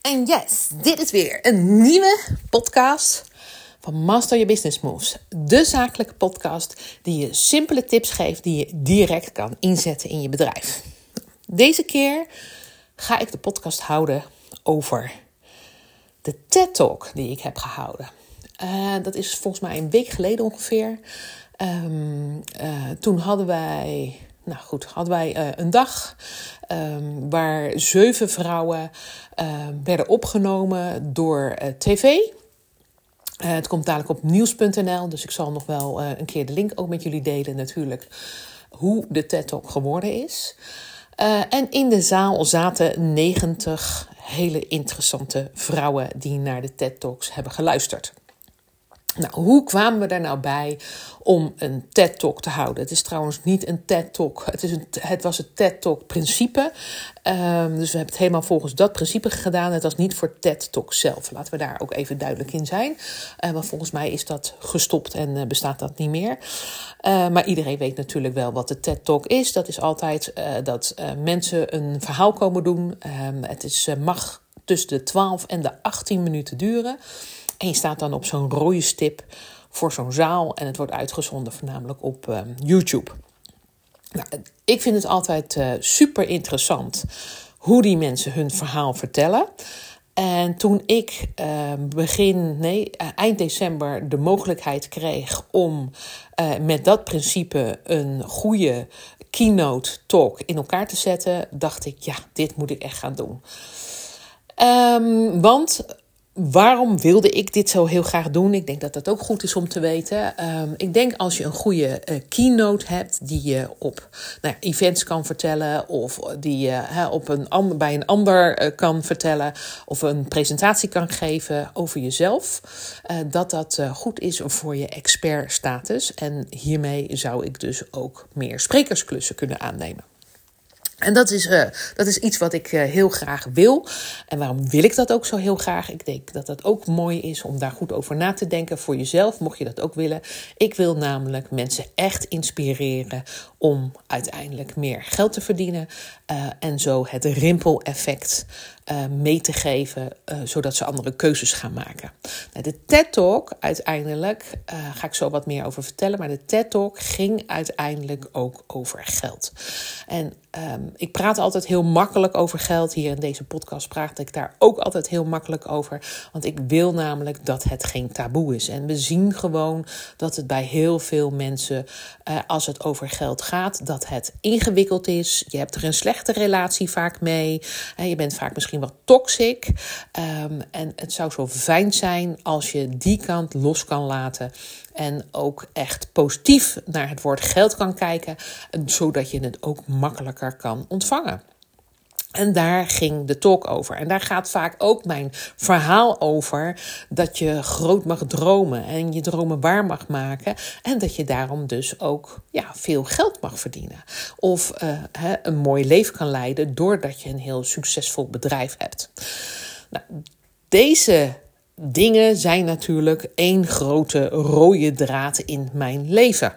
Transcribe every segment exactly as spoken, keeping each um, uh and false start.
En yes, dit is weer een nieuwe podcast van Master Your Business Moves. De zakelijke podcast die je simpele tips geeft die je direct kan inzetten in je bedrijf. Deze keer ga ik de podcast houden over de TED Talk die ik heb gehouden. Uh, dat is volgens mij een week geleden ongeveer. Um, uh, toen hadden wij... Nou goed, hadden wij uh, een dag um, waar zeven vrouwen uh, werden opgenomen door uh, tv. Uh, het komt dadelijk op nieuws punt n l, dus ik zal nog wel uh, een keer de link ook met jullie delen natuurlijk. Hoe de TED Talk geworden is. Uh, en in de zaal zaten negentig hele interessante vrouwen die naar de TED Talks hebben geluisterd. Nou, hoe kwamen we daar nou bij om een TED Talk te houden? Het is trouwens niet een TED Talk. Het, is een, het was het TED Talk principe. Um, dus we hebben het helemaal volgens dat principe gedaan. Het was niet voor TED Talk zelf. Laten we daar ook even duidelijk in zijn. Uh, want volgens mij is dat gestopt en uh, bestaat dat niet meer. Uh, maar iedereen weet natuurlijk wel wat de TED Talk is. Dat is altijd uh, dat uh, mensen een verhaal komen doen. Um, het is, uh, mag tussen de twaalf en de achttien minuten duren. En je staat dan op zo'n rode stip voor zo'n zaal. En het wordt uitgezonden voornamelijk op uh, YouTube. Nou, ik vind het altijd uh, super interessant hoe die mensen hun verhaal vertellen. En toen ik uh, begin, nee, uh, eind december de mogelijkheid kreeg om uh, met dat principe een goede keynote talk in elkaar te zetten, dacht ik, ja, dit moet ik echt gaan doen. Um, want... Waarom wilde ik dit zo heel graag doen? Ik denk dat dat ook goed is om te weten. Um, ik denk als je een goede uh, keynote hebt die je op nou ja, events kan vertellen, of die je uh, op een, bij een ander uh, kan vertellen, of een presentatie kan geven over jezelf, uh, dat dat uh, goed is voor je expertstatus. En hiermee zou ik dus ook meer sprekersklussen kunnen aannemen. En dat is, uh, dat is iets wat ik uh, heel graag wil. En waarom wil ik dat ook zo heel graag? Ik denk dat dat ook mooi is om daar goed over na te denken voor jezelf, mocht je dat ook willen. Ik wil namelijk mensen echt inspireren om uiteindelijk meer geld te verdienen. Uh, en zo het rimpel-effect uh, mee te geven, uh, zodat ze andere keuzes gaan maken. Nou, de TED Talk uiteindelijk, uh, ga ik zo wat meer over vertellen, maar de TED Talk ging uiteindelijk ook over geld. En um, ik praat altijd heel makkelijk over geld. Hier in deze podcast praat ik daar ook altijd heel makkelijk over. Want ik wil namelijk dat het geen taboe is. En we zien gewoon dat het bij heel veel mensen, uh, als het over geld gaat, dat het ingewikkeld is. Je hebt er een slechte relatie vaak mee. Uh, je bent vaak misschien wat toxic. Um, en het zou zo fijn zijn als je die kant los kan laten. En ook echt positief naar het woord geld kan kijken, zodat je het ook makkelijker kan ontvangen. En daar ging de talk over. En daar gaat vaak ook mijn verhaal over, dat je groot mag dromen en je dromen waar mag maken. En dat je daarom dus ook ja, veel geld mag verdienen. Of uh, he, een mooi leven kan leiden doordat je een heel succesvol bedrijf hebt. Nou, deze dingen zijn natuurlijk één grote rode draad in mijn leven.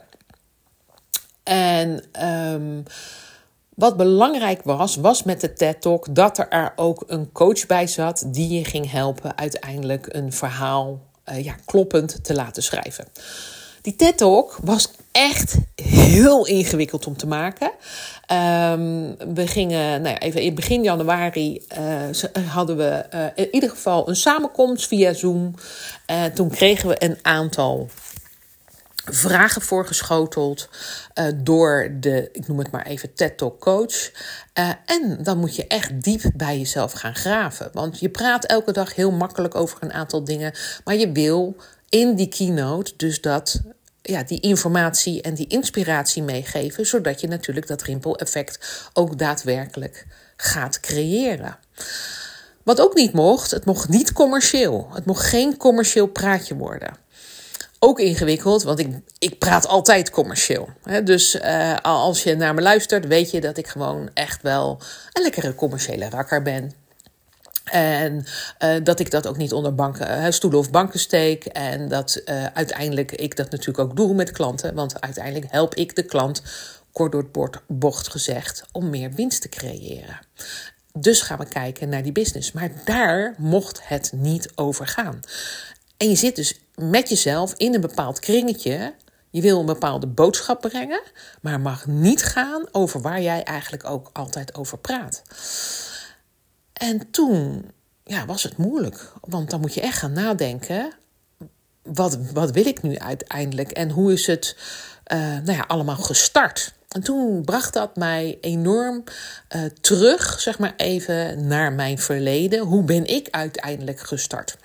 En um, wat belangrijk was, was met de TED Talk dat er ook een coach bij zat die je ging helpen uiteindelijk een verhaal uh, ja, kloppend te laten schrijven. Die TED Talk was echt heel ingewikkeld om te maken. Um, we gingen, nou ja, even in begin januari uh, hadden we uh, in ieder geval een samenkomst via Zoom. Uh, toen kregen we een aantal vragen voorgeschoteld uh, door de, ik noem het maar even, TED Talk coach. Uh, en dan moet je echt diep bij jezelf gaan graven. Want je praat elke dag heel makkelijk over een aantal dingen, maar je wil in die keynote dus dat, ja, die informatie en die inspiratie meegeven, zodat je natuurlijk dat rimpel-effect ook daadwerkelijk gaat creëren. Wat ook niet mocht, het mocht niet commercieel. Het mocht geen commercieel praatje worden. Ook ingewikkeld, want ik, ik praat altijd commercieel. Hè? Dus uh, als je naar me luistert, weet je dat ik gewoon echt wel een lekkere commerciële rakker ben. En uh, dat ik dat ook niet onder banken, uh, stoelen of banken steek. En dat uh, uiteindelijk ik dat natuurlijk ook doe met klanten. Want uiteindelijk help ik de klant, kort door het bocht gezegd, om meer winst te creëren. Dus gaan we kijken naar die business. Maar daar mocht het niet over gaan. En je zit dus met jezelf in een bepaald kringetje. Je wil een bepaalde boodschap brengen, maar het mag niet gaan over waar jij eigenlijk ook altijd over praat. En toen ja, was het moeilijk, want dan moet je echt gaan nadenken. Wat, wat wil ik nu uiteindelijk en hoe is het uh, nou ja, allemaal gestart? En toen bracht dat mij enorm uh, terug, zeg maar even, naar mijn verleden. Hoe ben ik uiteindelijk gestart?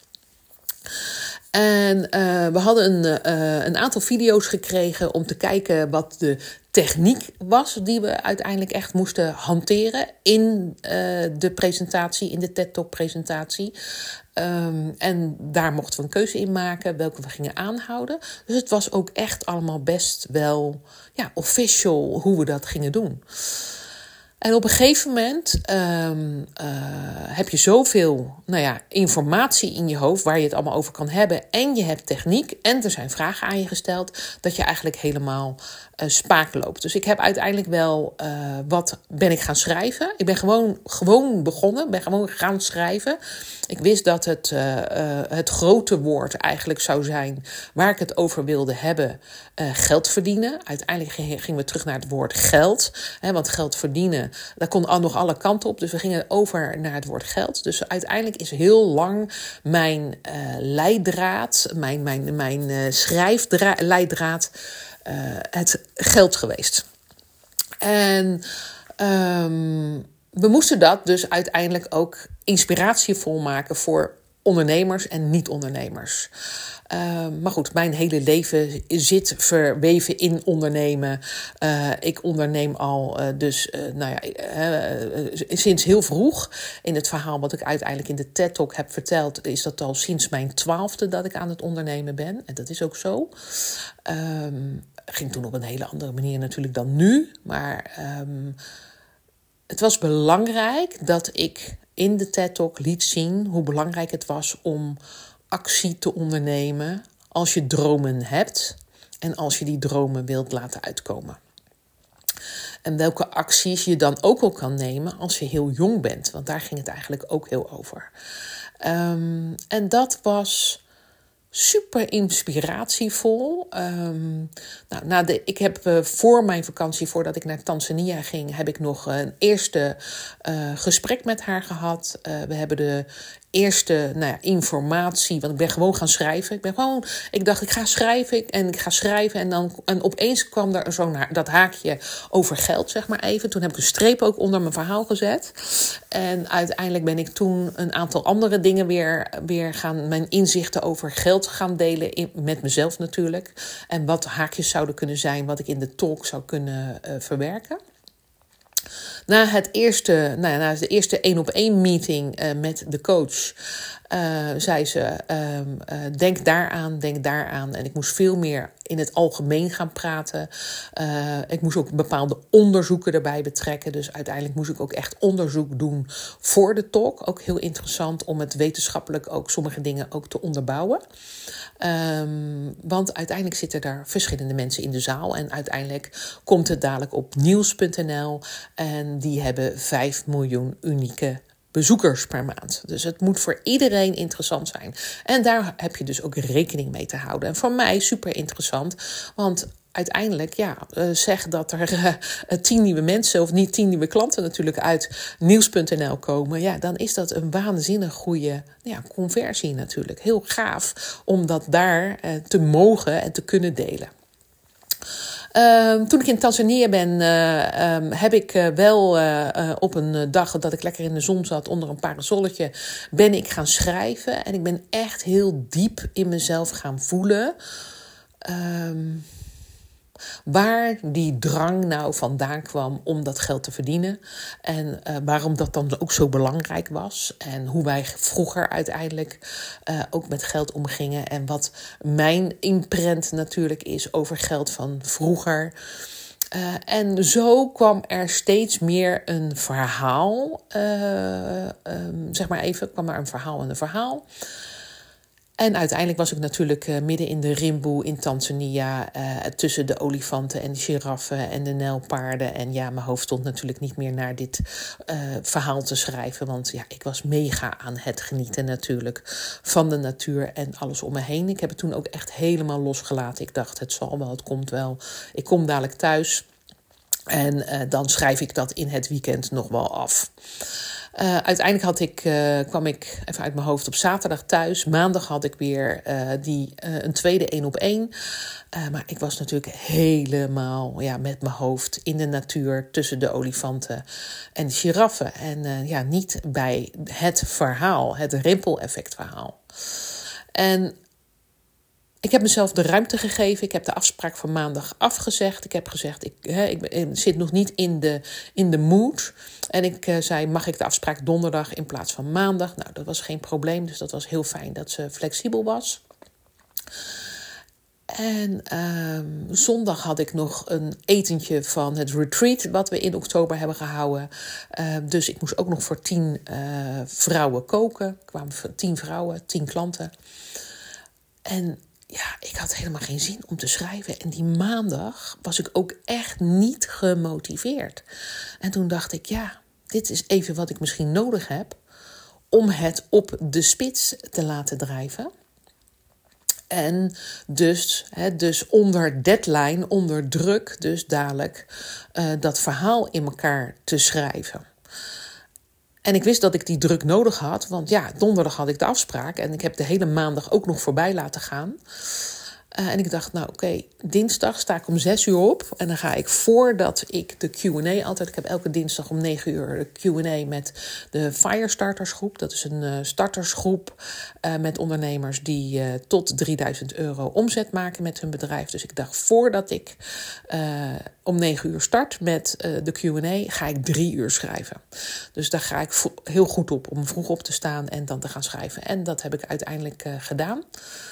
En uh, we hadden een, uh, een aantal video's gekregen om te kijken wat de techniek was die we uiteindelijk echt moesten hanteren in uh, de presentatie, in de TED Talk presentatie. Um, en daar mochten we een keuze in maken welke we gingen aanhouden. Dus het was ook echt allemaal best wel ja, official hoe we dat gingen doen. En op een gegeven moment um, uh, heb je zoveel nou ja, informatie in je hoofd waar je het allemaal over kan hebben. En je hebt techniek en er zijn vragen aan je gesteld dat je eigenlijk helemaal uh, spaak loopt. Dus ik heb uiteindelijk wel uh, wat ben ik gaan schrijven. Ik ben gewoon, gewoon begonnen, ben gewoon gaan schrijven. Ik wist dat het, uh, uh, het grote woord eigenlijk zou zijn waar ik het over wilde hebben. Uh, geld verdienen. Uiteindelijk gingen we terug naar het woord geld. Hè, want geld verdienen, daar kon al nog alle kanten op. Dus we gingen over naar het woord geld. Dus uiteindelijk is heel lang mijn uh, leidraad, mijn, mijn, mijn uh, schrijfleidraad, uh, het geld geweest. En um, we moesten dat dus uiteindelijk ook inspiratievol maken voor ondernemers en niet-ondernemers. Uh, maar goed, mijn hele leven zit verweven in ondernemen. Uh, ik onderneem al uh, dus uh, nou ja, uh, uh, sinds heel vroeg. In het verhaal wat ik uiteindelijk in de TED Talk heb verteld, is dat al sinds mijn twaalfde dat ik aan het ondernemen ben. En dat is ook zo. Um, ging toen op een hele andere manier natuurlijk dan nu. Maar um, het was belangrijk dat ik in de TED Talk liet zien hoe belangrijk het was om actie te ondernemen als je dromen hebt en als je die dromen wilt laten uitkomen. En welke acties je dan ook al kan nemen als je heel jong bent, want daar ging het eigenlijk ook heel over. Um, en dat was super inspiratievol. Um, nou, na de, ik heb uh, voor mijn vakantie, voordat ik naar Tanzania ging, heb ik nog een eerste uh, gesprek met haar gehad. Uh, we hebben de eerste nou ja, informatie, want ik ben gewoon gaan schrijven. Ik ben gewoon, ik dacht ik ga schrijven en ik ga schrijven en dan en opeens kwam er zo'n dat haakje over geld, zeg maar even. Toen heb ik een streep ook onder mijn verhaal gezet. En uiteindelijk ben ik toen een aantal andere dingen weer, weer gaan, mijn inzichten over geld gaan delen in, met mezelf natuurlijk. En wat haakjes zouden kunnen zijn, wat ik in de talk zou kunnen uh, verwerken. Na, het eerste, nou, na de eerste één-op-één meeting uh, met de coach uh, zei ze, uh, uh, denk daaraan, denk daaraan. En ik moest veel meer in het algemeen gaan praten. Uh, ik moest ook bepaalde onderzoeken erbij betrekken. Dus uiteindelijk moest ik ook echt onderzoek doen voor de talk. Ook heel interessant om het wetenschappelijk ook sommige dingen ook te onderbouwen. Um, want uiteindelijk zitten daar verschillende mensen in de zaal. En uiteindelijk komt het dadelijk op nieuws punt n l. En die hebben vijf miljoen unieke bezoekers per maand. Dus het moet voor iedereen interessant zijn. En daar heb je dus ook rekening mee te houden. En voor mij super interessant, want uiteindelijk, ja, uh, zeg dat er uh, tien nieuwe mensen, of niet tien nieuwe klanten natuurlijk uit nieuws punt n l komen. Ja, dan is dat een waanzinnig goede ja, conversie natuurlijk. Heel gaaf om dat daar uh, te mogen en te kunnen delen. Uh, toen ik in Tanzania ben, uh, um, heb ik uh, wel uh, uh, op een dag dat ik lekker in de zon zat onder een parasolletje, ben ik gaan schrijven. En ik ben echt heel diep in mezelf gaan voelen Um, waar die drang nou vandaan kwam om dat geld te verdienen. En uh, waarom dat dan ook zo belangrijk was. En hoe wij vroeger uiteindelijk uh, ook met geld omgingen. En wat mijn imprint natuurlijk is over geld van vroeger. Uh, en zo kwam er steeds meer een verhaal. Uh, um, zeg maar even, kwam er een verhaal en een verhaal. En uiteindelijk was ik natuurlijk uh, midden in de rimboe in Tanzania, uh, tussen de olifanten en de giraffen en de nijlpaarden. En ja, mijn hoofd stond natuurlijk niet meer naar dit uh, verhaal te schrijven. Want ja, ik was mega aan het genieten natuurlijk van de natuur en alles om me heen. Ik heb het toen ook echt helemaal losgelaten. Ik dacht, het zal wel, het komt wel. Ik kom dadelijk thuis en uh, dan schrijf ik dat in het weekend nog wel af. Uh, uiteindelijk had ik, uh, kwam ik even uit mijn hoofd op zaterdag thuis. Maandag had ik weer uh, die, uh, een tweede één op één. Uh, maar ik was natuurlijk helemaal ja, met mijn hoofd in de natuur tussen de olifanten en de giraffen. En uh, ja, niet bij het verhaal, het rimpel-effect verhaal. En ik heb mezelf de ruimte gegeven. Ik heb de afspraak van maandag afgezegd. Ik heb gezegd, ik, hè, ik, ik zit nog niet in de, in de mood. En ik uh, zei, mag ik de afspraak donderdag in plaats van maandag? Nou, dat was geen probleem. Dus dat was heel fijn dat ze flexibel was. En uh, zondag had ik nog een etentje van het retreat wat we in oktober hebben gehouden. Uh, dus ik moest ook nog voor tien uh, vrouwen koken. Er kwamen tien vrouwen, tien klanten. En ja, ik had helemaal geen zin om te schrijven. En die maandag was ik ook echt niet gemotiveerd. En toen dacht ik, ja, dit is even wat ik misschien nodig heb om het op de spits te laten drijven. En dus, hè, dus onder deadline, onder druk, dus dadelijk uh, dat verhaal in elkaar te schrijven. En ik wist dat ik die druk nodig had, want ja, donderdag had ik de afspraak en ik heb de hele maandag ook nog voorbij laten gaan. Uh, en ik dacht, nou oké, okay, dinsdag sta ik om zes uur op en dan ga ik voordat ik de Q en A altijd, ik heb elke dinsdag om negen uur de Q en A met de Firestartersgroep. Dat is een uh, startersgroep uh, met ondernemers die uh, tot drieduizend euro omzet maken met hun bedrijf. Dus ik dacht, voordat ik uh, om negen uur start met uh, de Q en A, ga ik drie uur schrijven. Dus daar ga ik vo- heel goed op om vroeg op te staan en dan te gaan schrijven. En dat heb ik uiteindelijk uh, gedaan.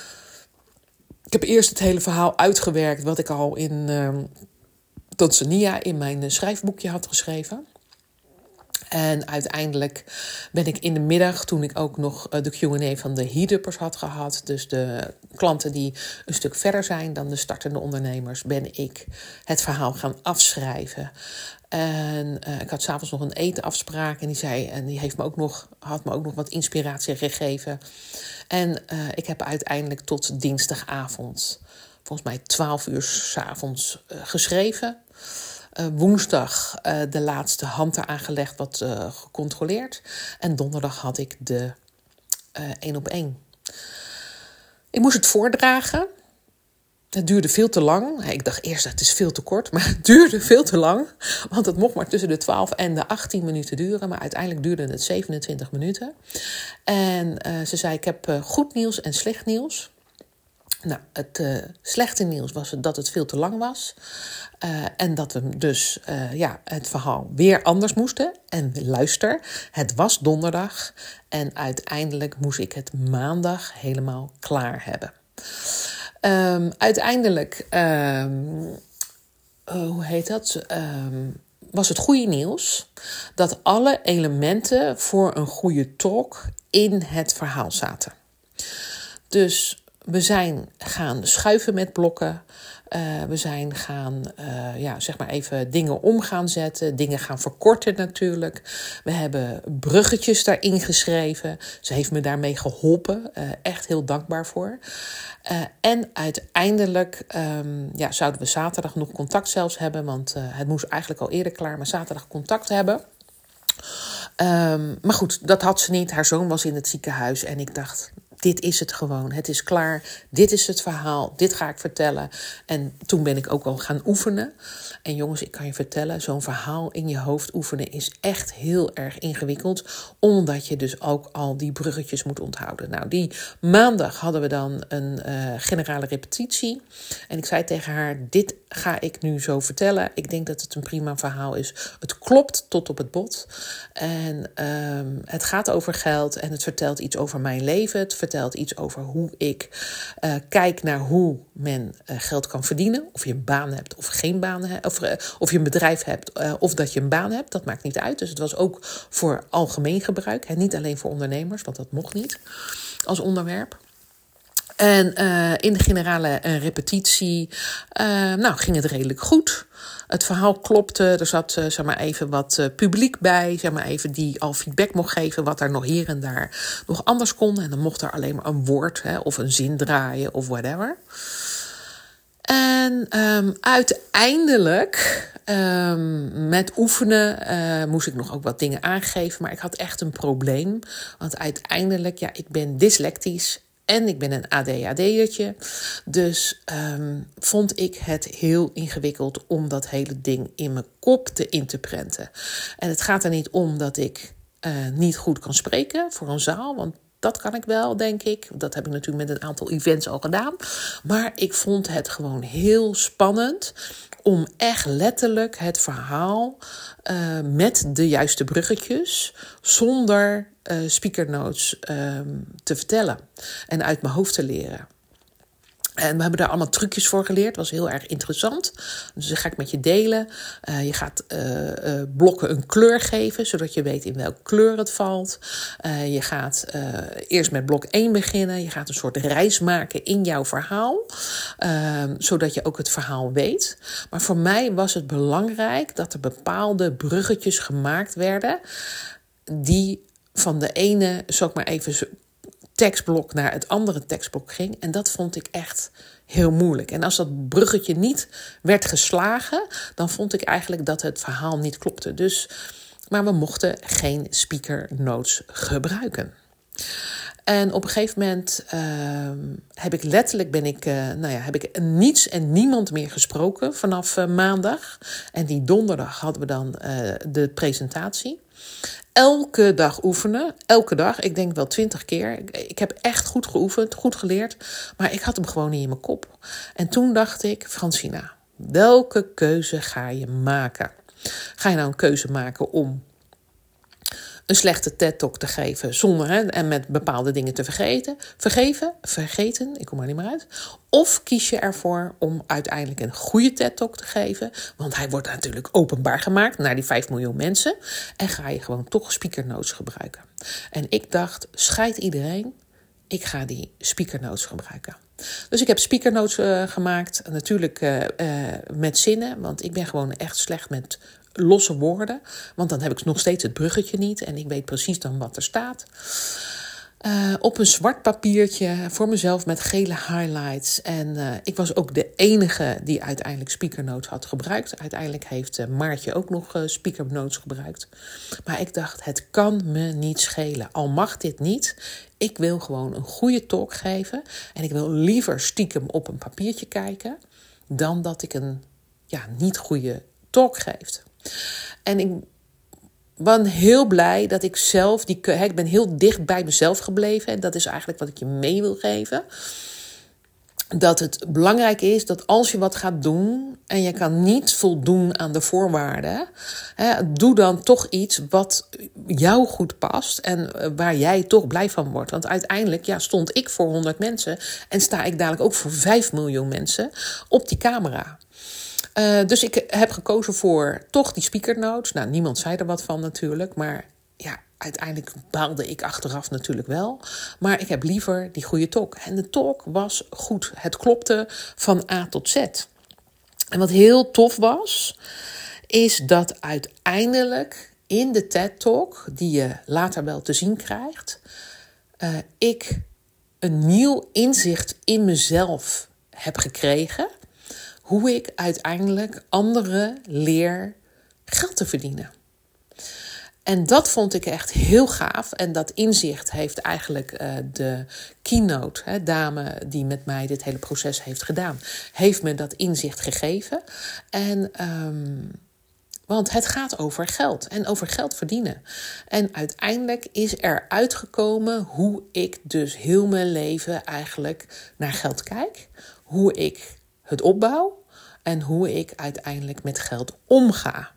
Ik heb eerst het hele verhaal uitgewerkt wat ik al in uh, Tanzania in mijn uh, schrijfboekje had geschreven. En uiteindelijk ben ik in de middag, toen ik ook nog uh, de Q en A van de heat-uppers had gehad, dus de klanten die een stuk verder zijn dan de startende ondernemers, ben ik het verhaal gaan afschrijven. En uh, ik had 's avonds nog een etenafspraak en die zei, en die heeft me ook nog, had me ook nog wat inspiratie gegeven. En uh, ik heb uiteindelijk tot dinsdagavond, volgens mij twaalf uur 's avonds, uh, geschreven. Uh, woensdag uh, de laatste hand eraan gelegd, wat uh, gecontroleerd. En donderdag had ik de uh, één op één. Ik moest het voordragen. Het duurde veel te lang. Ik dacht eerst dat het is veel te kort, maar het duurde veel te lang. Want het mocht maar tussen de twaalf en de achttien minuten duren. Maar uiteindelijk duurde het zevenentwintig minuten. En uh, ze zei, ik heb uh, goed nieuws en slecht nieuws. Nou, het uh, slechte nieuws was dat het veel te lang was. Uh, en dat we dus uh, ja, het verhaal weer anders moesten. En luister, het was donderdag. En uiteindelijk moest ik het maandag helemaal klaar hebben. Um, uiteindelijk, um, uh, hoe heet dat? Um, was het goede nieuws dat alle elementen voor een goede talk in het verhaal zaten. Dus we zijn gaan schuiven met blokken. Uh, we zijn gaan, uh, ja, zeg maar even dingen om gaan zetten. Dingen gaan verkorten natuurlijk. We hebben bruggetjes daarin geschreven. Ze heeft me daarmee geholpen. Uh, echt heel dankbaar voor. Uh, en uiteindelijk um, ja, zouden we zaterdag nog contact zelfs hebben. Want uh, het moest eigenlijk al eerder klaar, maar zaterdag contact hebben. Um, maar goed, dat had ze niet. Haar zoon was in het ziekenhuis en ik dacht, dit is het gewoon. Het is klaar. Dit is het verhaal. Dit ga ik vertellen. En toen ben ik ook al gaan oefenen. En jongens, ik kan je vertellen, zo'n verhaal in je hoofd oefenen is echt heel erg ingewikkeld. Omdat je dus ook al die bruggetjes moet onthouden. Nou, die maandag hadden we dan een uh, generale repetitie. En ik zei tegen haar, dit ga ik nu zo vertellen. Ik denk dat het een prima verhaal is. Het klopt tot op het bot. En um, het gaat over geld en het vertelt iets over mijn leven. Het vertelt iets over hoe ik uh, kijk naar hoe men uh, geld kan verdienen. Of je een baan hebt of geen baan hebt. Of, uh, of je een bedrijf hebt uh, of dat je een baan hebt. Dat maakt niet uit. Dus het was ook voor algemeen gebruik. En niet alleen voor ondernemers, want dat mocht niet als onderwerp. En uh, in de generale uh, repetitie uh, nou, ging het redelijk goed. Het verhaal klopte. Er zat uh, zeg maar even wat uh, publiek bij. Zeg maar even die al feedback mocht geven. Wat er nog hier en daar nog anders kon. En dan mocht er alleen maar een woord hè, of een zin draaien of whatever. En um, uiteindelijk, um, met oefenen, uh, moest ik nog ook wat dingen aangeven. Maar ik had echt een probleem. Want uiteindelijk, ja, ik ben dyslectisch. En ik ben een A D H D'ertje. Dus um, vond ik het heel ingewikkeld om dat hele ding in mijn kop te in te prenten. En het gaat er niet om dat ik uh, niet goed kan spreken voor een zaal. Want dat kan ik wel, denk ik. Dat heb ik natuurlijk met een aantal events al gedaan. Maar ik vond het gewoon heel spannend om echt letterlijk het verhaal uh, met de juiste bruggetjes, zonder uh, speakernotes uh, te vertellen en uit mijn hoofd te leren. En we hebben daar allemaal trucjes voor geleerd. Dat was heel erg interessant. Dus dat ga ik met je delen. Uh, je gaat uh, uh, blokken een kleur geven, zodat je weet in welke kleur het valt. Uh, je gaat uh, eerst met blok één beginnen. Je gaat een soort reis maken in jouw verhaal. Uh, zodat je ook het verhaal weet. Maar voor mij was het belangrijk dat er bepaalde bruggetjes gemaakt werden, die van de ene, zal ik maar even tekstblok naar het andere tekstblok ging. En dat vond ik echt heel moeilijk. En als dat bruggetje niet werd geslagen, dan vond ik eigenlijk dat het verhaal niet klopte. Dus, maar we mochten geen speaker notes gebruiken. En op een gegeven moment uh, heb ik letterlijk ben ik, uh, nou ja, heb ik niets en niemand meer gesproken vanaf uh, maandag. En die donderdag hadden we dan uh, de presentatie. Elke dag oefenen, elke dag, ik denk wel twintig keer. Ik heb echt goed geoefend, goed geleerd, maar ik had hem gewoon niet in mijn kop. En toen dacht ik, Francina, welke keuze ga je maken? Ga je nou een keuze maken om een slechte TED-talk te geven zonder hè, en met bepaalde dingen te vergeten, vergeven, vergeten, ik kom er niet meer uit. Of kies je ervoor om uiteindelijk een goede TED-talk te geven, want hij wordt natuurlijk openbaar gemaakt naar die vijf miljoen mensen. En ga je gewoon toch speakernotes gebruiken. En ik dacht, scheid iedereen, ik ga die speakernotes gebruiken. Dus ik heb speakernotes uh, gemaakt, natuurlijk uh, uh, met zinnen, want ik ben gewoon echt slecht met losse woorden, want dan heb ik nog steeds het bruggetje niet en ik weet precies dan wat er staat. Uh, op een zwart papiertje voor mezelf met gele highlights. En uh, ik was ook de enige die uiteindelijk speakernotes had gebruikt. Uiteindelijk heeft uh, Maartje ook nog uh, speakernotes gebruikt. Maar ik dacht, het kan me niet schelen. Al mag dit niet. Ik wil gewoon een goede talk geven. En ik wil liever stiekem op een papiertje kijken dan dat ik een ja, niet goede talk geef. En ik ben heel blij dat ik zelf, die, ik ben heel dicht bij mezelf gebleven. En dat is eigenlijk wat ik je mee wil geven. Dat het belangrijk is dat als je wat gaat doen en je kan niet voldoen aan de voorwaarden, hè, doe dan toch iets wat jou goed past en waar jij toch blij van wordt. Want uiteindelijk ja, stond ik voor honderd mensen en sta ik dadelijk ook voor vijf miljoen mensen op die camera. Uh, dus ik heb gekozen voor toch die speakernotes. Nou, niemand zei er wat van natuurlijk, maar ja, uiteindelijk baalde ik achteraf natuurlijk wel. Maar ik heb liever die goede talk. En de talk was goed. Het klopte van A tot Z. En wat heel tof was, is dat uiteindelijk in de TED-talk, die je later wel te zien krijgt, uh, ik een nieuw inzicht in mezelf heb gekregen, hoe ik uiteindelijk anderen leer geld te verdienen. En dat vond ik echt heel gaaf. En dat inzicht heeft eigenlijk uh, de keynote, hè, dame die met mij dit hele proces heeft gedaan, heeft me dat inzicht gegeven. En um, want het gaat over geld en over geld verdienen. En uiteindelijk is er uitgekomen hoe ik dus heel mijn leven eigenlijk naar geld kijk. Hoe ik het opbouw en hoe ik uiteindelijk met geld omga.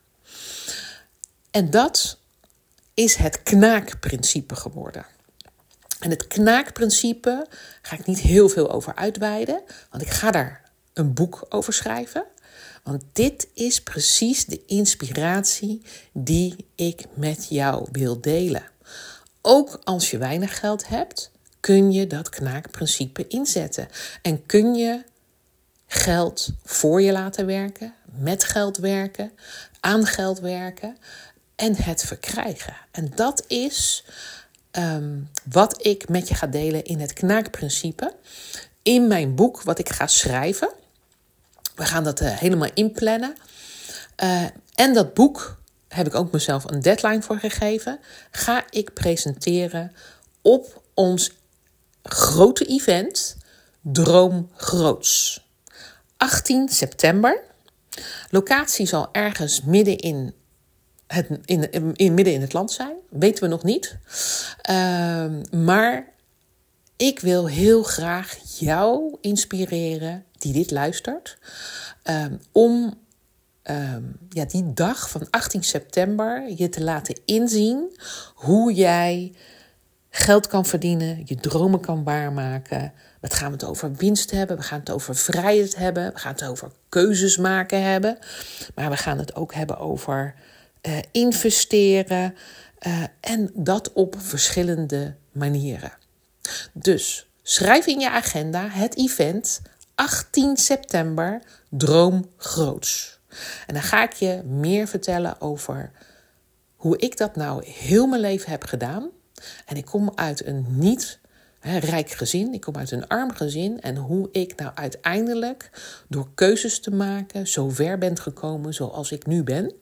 En dat is het knaakprincipe geworden. En het knaakprincipe ga ik niet heel veel over uitweiden, want ik ga daar een boek over schrijven. Want dit is precies de inspiratie die ik met jou wil delen. Ook als je weinig geld hebt, kun je dat knaakprincipe inzetten. En kun je geld voor je laten werken, met geld werken, aan geld werken en het verkrijgen. En dat is um, wat ik met je ga delen in het knaakprincipe. In mijn boek wat ik ga schrijven. We gaan dat uh, helemaal inplannen. Uh, en dat boek heb ik ook mezelf een deadline voor gegeven. Ga ik presenteren op ons grote event Droom Groots. achttien september. Locatie zal ergens midden in het, in, in, in, midden in het land zijn. Weten we nog niet. Uh, maar ik wil heel graag jou inspireren, die dit luistert, uh, om uh, ja, die dag van achttien september je te laten inzien hoe jij geld kan verdienen, je dromen kan waarmaken. Wat gaan we het over winst hebben? We gaan het over vrijheid hebben. We gaan het over keuzes maken hebben. Maar we gaan het ook hebben over uh, investeren. Uh, en dat op verschillende manieren. Dus schrijf in je agenda het event achttien september Droom Groots. En dan ga ik je meer vertellen over hoe ik dat nou heel mijn leven heb gedaan. En ik kom uit een niet hè, rijk gezin. Ik kom uit een arm gezin. En hoe ik nou uiteindelijk door keuzes te maken zo ver ben gekomen zoals ik nu ben.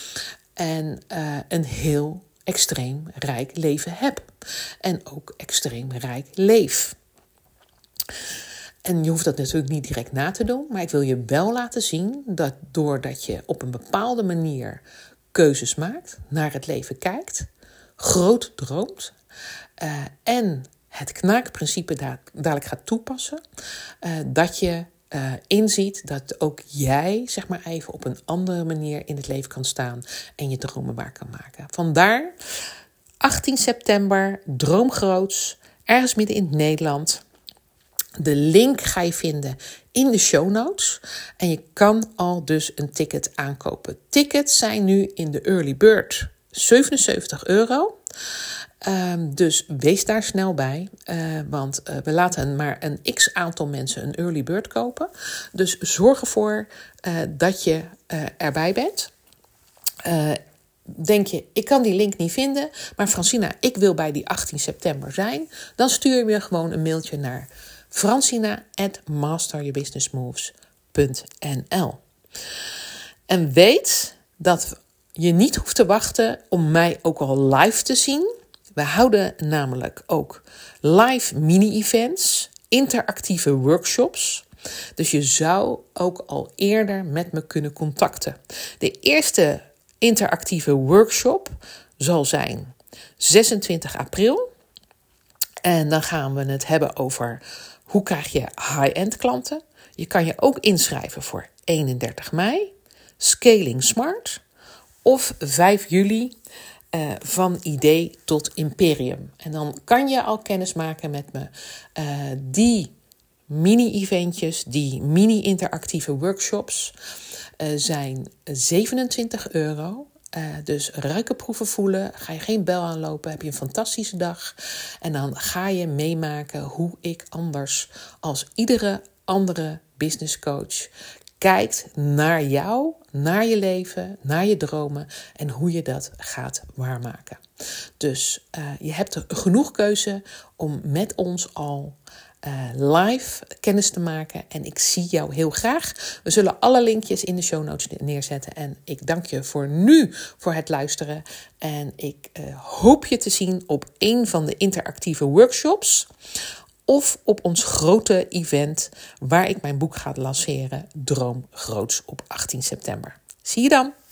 En uh, een heel extreem rijk leven heb. En ook extreem rijk leef. En je hoeft dat natuurlijk niet direct na te doen. Maar ik wil je wel laten zien dat doordat je op een bepaalde manier keuzes maakt, naar het leven kijkt, groot droomt uh, en het knaakprincipe da- dadelijk gaat toepassen, uh, dat je uh, inziet dat ook jij zeg maar even op een andere manier in het leven kan staan en je dromen waar kan maken. Vandaar achttien september, Droomgroots, ergens midden in Nederland. De link ga je vinden in de show notes. En je kan al dus een ticket aankopen. Tickets zijn nu in de early bird zevenenzeventig euro. Um, dus wees daar snel bij. Uh, want uh, we laten maar een x aantal mensen een early bird kopen. Dus zorg ervoor uh, dat je uh, erbij bent. Uh, Denk je, ik kan die link niet vinden, maar Francina, ik wil bij die achttien september zijn. Dan stuur je me gewoon een mailtje naar francina at master your business moves dot n l. En weet dat je niet hoeft te wachten om mij ook al live te zien. We houden namelijk ook live mini-events, interactieve workshops. Dus je zou ook al eerder met me kunnen contacten. De eerste interactieve workshop zal zijn zesentwintig april. En dan gaan we het hebben over hoe krijg je high-end klanten. Je kan je ook inschrijven voor eenendertig mei, Scaling Smart, of vijf juli uh, van idee tot imperium. En dan kan je al kennis maken met me. Uh, die mini-eventjes, die mini-interactieve workshops uh, zijn zevenentwintig euro. Uh, dus ruiken, proeven, voelen. Ga je geen bel aanlopen, heb je een fantastische dag. En dan ga je meemaken hoe ik anders als iedere andere business coach kijkt naar jou, naar je leven, naar je dromen en hoe je dat gaat waarmaken. Dus uh, je hebt er genoeg keuze om met ons al Uh, live kennis te maken. En ik zie jou heel graag. We zullen alle linkjes in de show notes neerzetten. En ik dank je voor nu voor het luisteren. En ik uh, hoop je te zien op een van de interactieve workshops. Of op ons grote event waar ik mijn boek ga lanceren. Droom Groots op achttien september. Zie je dan!